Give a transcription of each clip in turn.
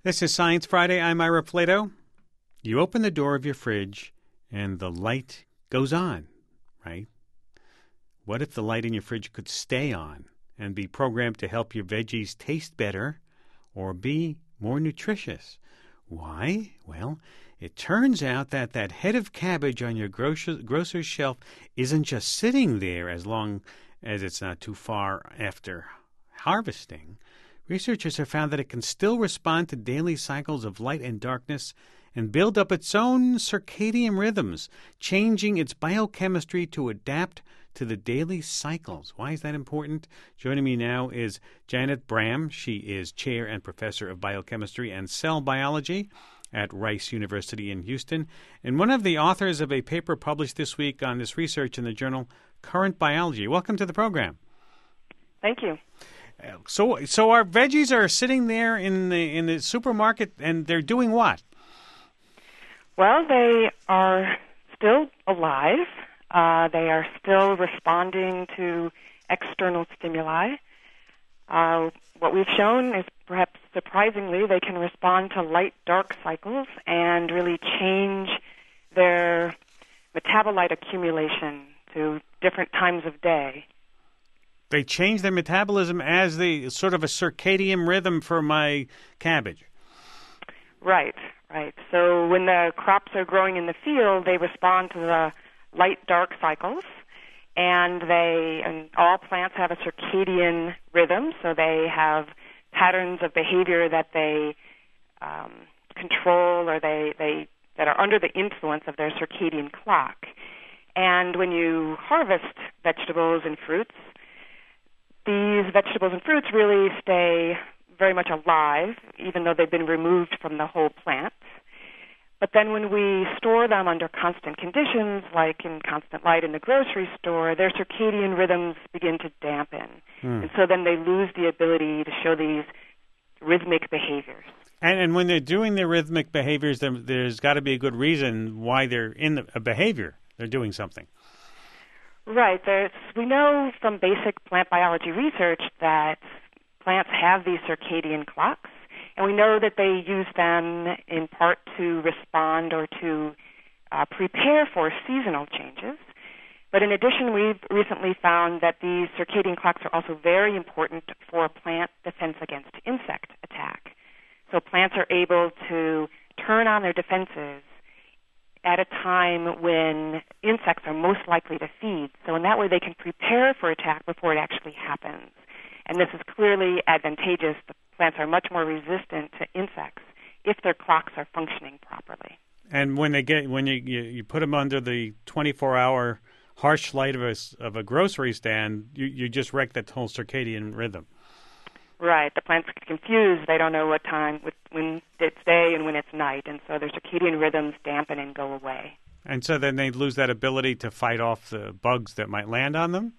This is Science Friday. I'm Ira Plato. You open the door of your fridge and the light goes on, right? What if the light in your fridge could stay on and be programmed to help your veggies taste better or be more nutritious? Why? Well, it turns out that head of cabbage on your grocer's shelf isn't just sitting there as long as it's not too far after harvesting. Researchers have found that it can still respond to daily cycles of light and darkness and build up its own circadian rhythms, changing its biochemistry to adapt to the daily cycles. Why is that important? Joining me now is Janet Bram. She is chair and professor of biochemistry and cell biology at Rice University in Houston, and one of the authors of a paper published this week on this research in the journal Current Biology. Welcome to the program. Thank you. So our veggies are sitting there in the supermarket, and they're doing what? Well, they are still alive. They are still responding to external stimuli. What we've shown is, perhaps surprisingly, they can respond to light-dark cycles and really change their metabolite accumulation to different times of day. They change their metabolism as the sort of a circadian rhythm for my cabbage. Right. So when the crops are growing in the field, they respond to the light-dark cycles, and all plants have a circadian rhythm, so they have patterns of behavior that they control or that are under the influence of their circadian clock. And when you harvest vegetables and fruits, these vegetables and fruits really stay very much alive, even though they've been removed from the whole plant. But then when we store them under constant conditions, like in constant light in the grocery store, their circadian rhythms begin to dampen. And so then they lose the ability to show these rhythmic behaviors. And when they're doing their rhythmic behaviors, there's got to be a good reason why they're in a behavior. They're doing something. Right. We know from basic plant biology research that plants have these circadian clocks, and we know that they use them in part to respond or to prepare for seasonal changes. But in addition, we've recently found that these circadian clocks are also very important for plant defense against insect attack. So plants are able to turn on their defenses at a time when insects are most likely to feed. So in that way, they can prepare for attack before it actually happens. And this is clearly advantageous. The plants are much more resistant to insects if their clocks are functioning properly. And when you put them under the 24-hour harsh light of a grocery stand, you just wreck that whole circadian rhythm. Right. The plants get confused. They don't know what time, when it's day and when it's night, and so their circadian rhythms dampen and go away. And so then they lose that ability to fight off the bugs that might land on them?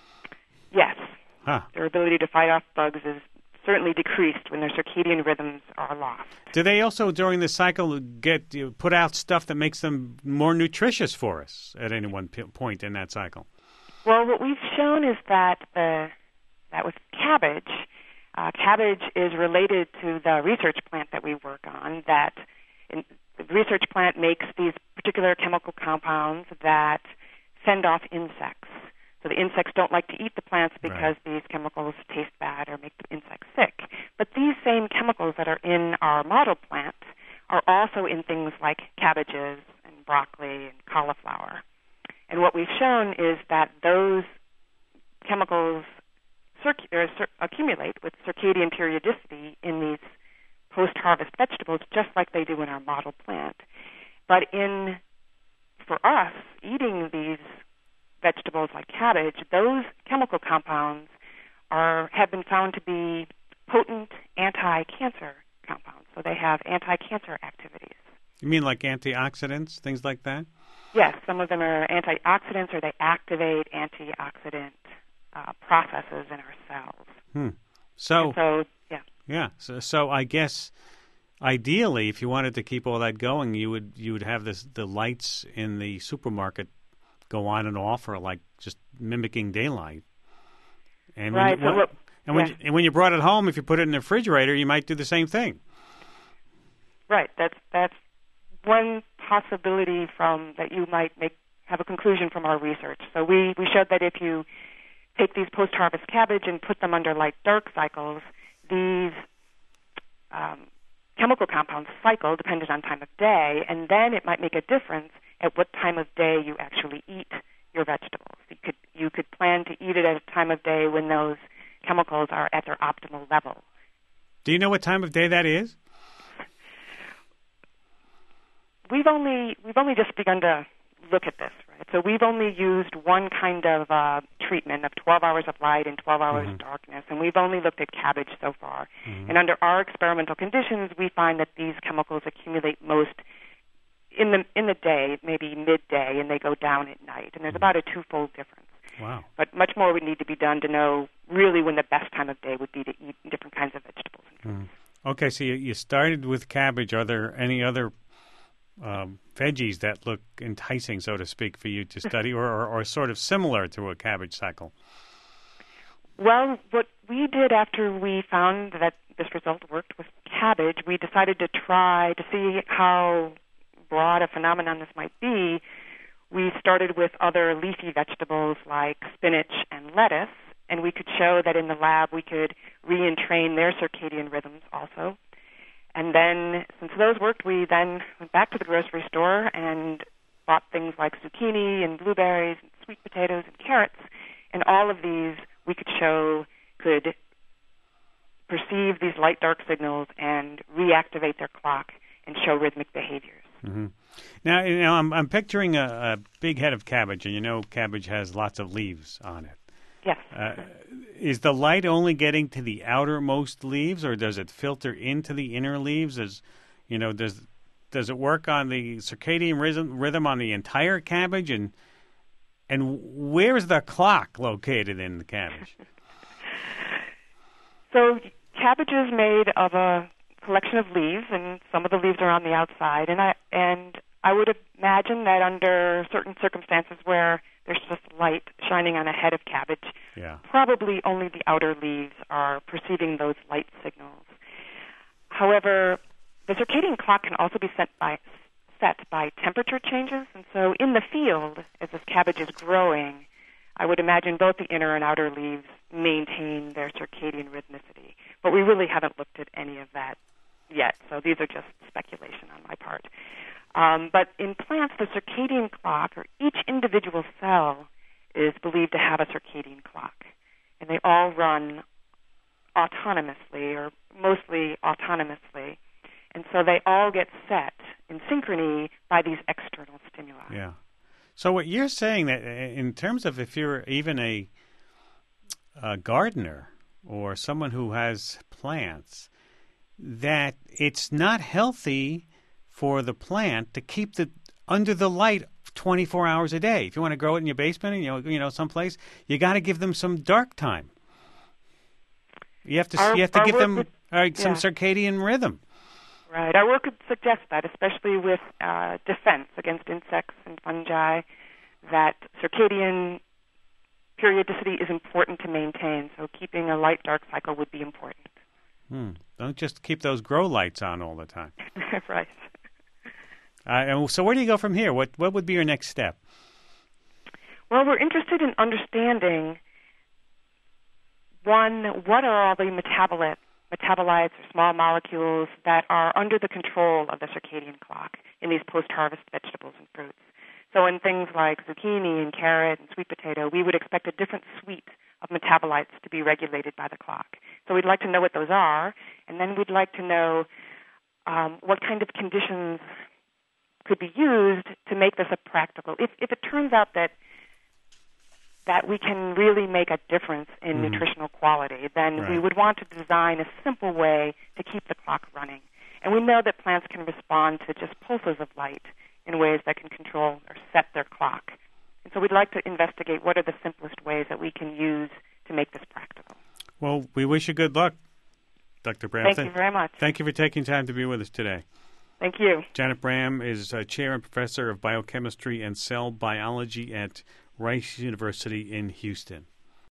Yes. Huh. Their ability to fight off bugs is certainly decreased when their circadian rhythms are lost. Do they also, during the cycle, put out stuff that makes them more nutritious for us at any one point in that cycle? Well, what we've shown is that with cabbage, cabbage is related to the research plant that we work on. The research plant makes these particular chemical compounds that fend off insects. So the insects don't like to eat the plants because these chemicals taste bad or make the insects sick. But these same chemicals that are in our model plant are also in things like cabbages and broccoli and cauliflower. And what we've shown is that those chemicals accumulate with circadian periodicity in these post-harvest vegetables just like they do in our model plant. But for us, eating these vegetables like cabbage, those chemical compounds have been found to be potent anti-cancer compounds. So they have anti-cancer activities. You mean like antioxidants, things like that? Yes, some of them are antioxidants, or they activate antioxidant processes in our cells. So I guess ideally, if you wanted to keep all that going, you would have the lights in the supermarket go on and off, or like just mimicking daylight. And right. When you brought it home, if you put it in the refrigerator, you might do the same thing. Right. That's one possibility from that you might have a conclusion from our research. So we showed that if you take these post-harvest cabbage and put them under light-dark cycles, these chemical compounds cycle depending on time of day, and then it might make a difference at what time of day you actually eat your vegetables. You could plan to eat it at a time of day when those chemicals are at their optimal level. Do you know what time of day that is? We've only just begun to look at this, right? So we've only used one kind of treatment of 12 hours of light and 12 hours of darkness, and we've only looked at cabbage so far. And under our experimental conditions, we find that these chemicals accumulate most in the day, maybe midday, and they go down at night. And there's about a twofold difference. Wow. But much more would need to be done to know really when the best time of day would be to eat different kinds of vegetables and fruits. Okay, so you started with cabbage. Are there any other veggies that look enticing, so to speak, for you to study, or sort of similar to a cabbage cycle? Well, what we did after we found that this result worked with cabbage, we decided to try to see how broad a phenomenon this might be. We started with other leafy vegetables like spinach and lettuce, and we could show that in the lab we could re-entrain their circadian rhythms also. And then, since those worked, we then went back to the grocery store and bought things like zucchini and blueberries and sweet potatoes and carrots. And all of these we could show could perceive these light-dark signals and reactivate their clock and show rhythmic behaviors. Mm-hmm. Now, I'm picturing a big head of cabbage, and cabbage has lots of leaves on it. Yes. Is the light only getting to the outermost leaves, or does it filter into the inner leaves? Does it work on the circadian rhythm on the entire cabbage, and where is the clock located in the cabbage? So cabbage is made of a collection of leaves, and some of the leaves are on the outside. And I would imagine that under certain circumstances where there's just light shining on a head of cabbage, probably only the outer leaves are perceiving those light signals. However, the circadian clock can also be set by temperature changes, and so in the field, as this cabbage is growing, I would imagine both the inner and outer leaves maintain their circadian rhythmicity. But we really haven't looked at any of that yet, so these are just speculation on my part. But in plants, the circadian clock, or each individual cell, is believed to have a circadian clock. And they all run autonomously, or mostly autonomously. And so they all get set in synchrony by these external stimuli. Yeah. So what you're saying, that in terms of if you're even a gardener or someone who has plants, that it's not healthy for the plant to keep under the light 24 hours a day. If you want to grow it in your basement, someplace, you got to give them some dark time. You have to give them some circadian rhythm. Right. Our work would suggest that, especially with defense against insects and fungi, that circadian periodicity is important to maintain. So keeping a light-dark cycle would be important. Don't just keep those grow lights on all the time. Right. And so where do you go from here? What would be your next step? Well, we're interested in understanding, one, what are all the metabolites or small molecules that are under the control of the circadian clock in these post-harvest vegetables and fruits. So in things like zucchini and carrot and sweet potato, we would expect a different suite of metabolites to be regulated by the clock. So we'd like to know what those are, and then we'd like to know what kind of conditions could be used to make this a practical. If it turns out that we can really make a difference in nutritional quality, then we would want to design a simple way to keep the clock running. And we know that plants can respond to just pulses of light in ways that can control or set their clock. And so we'd like to investigate what are the simplest ways that we can use to make this practical. Well, we wish you good luck, Dr. Bram. Thank you very much. Thank you for taking time to be with us today. Thank you. Janet Bram is Chair and Professor of Biochemistry and Cell Biology at Rice University in Houston.